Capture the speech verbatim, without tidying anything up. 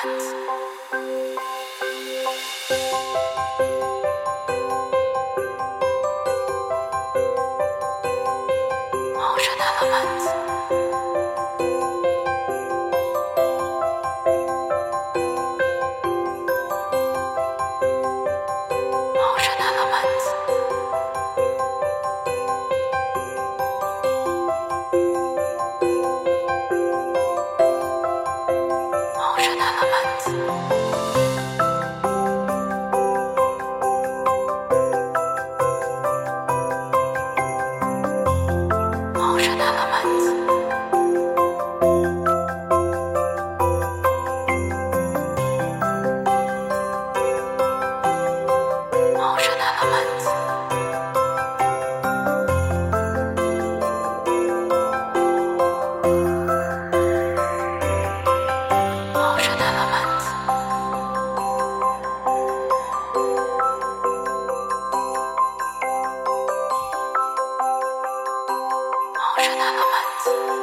Elements. Motion Elements. Motion Elements. Motion Elements. Motion Elements. Motion Elements. Motion Elements. Motion Elements.